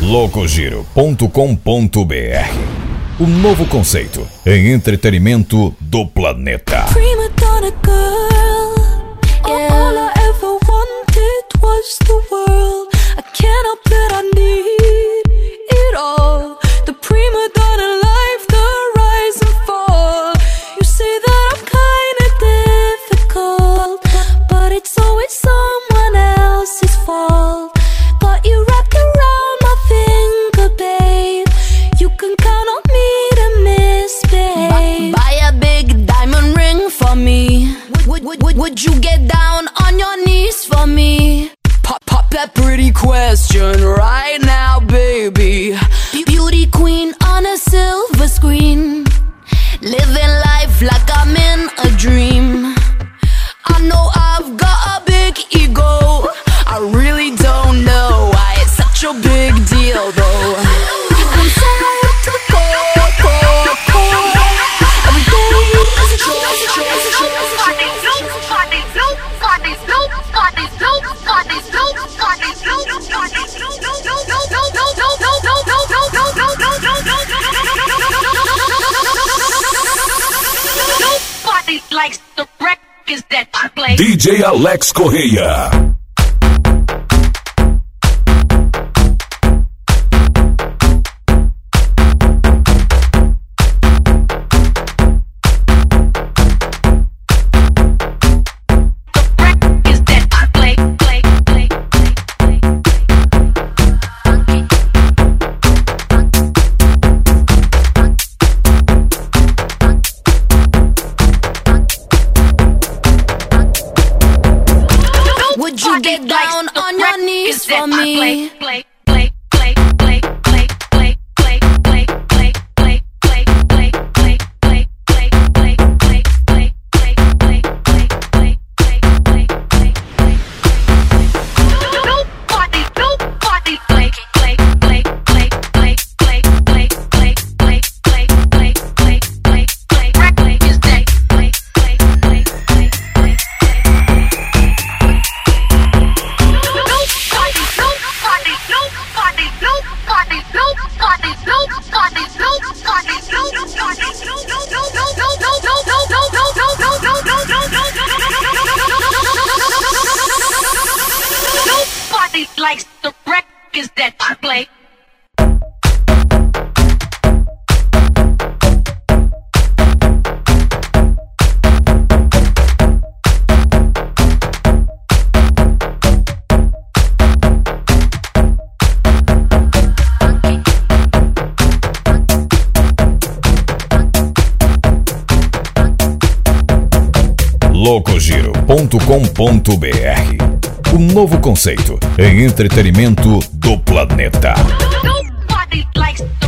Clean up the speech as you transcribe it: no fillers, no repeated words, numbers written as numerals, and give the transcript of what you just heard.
Locogiro.com.br. O novo conceito em entretenimento do planeta. Prima donna girl, yeah. All I ever wanted was the world. I can't help it, I need it all. The prima donna life, the rise and fall. You say that I'm kinda difficult, but it's always someone else's fault. Got you wrapped around my finger, babe. You can count on me to misbehave. Buy a big diamond ring for me. Would you get down on your knees for me? Pop that pretty question right now, baby. Beauty queen on a silver screen, living life like I'm in a dream. I know I've got a big ego. I really don't know why it's such a big deal though. I'm sad to the core, core, core. Every day is a chore. Nobody likes the records that I play. DJ Alex Correia. Would you get down on your knees for me? Nobody likes the records that I play. Locogiro.com.br. O novo conceito em entretenimento do planeta. Nobody likes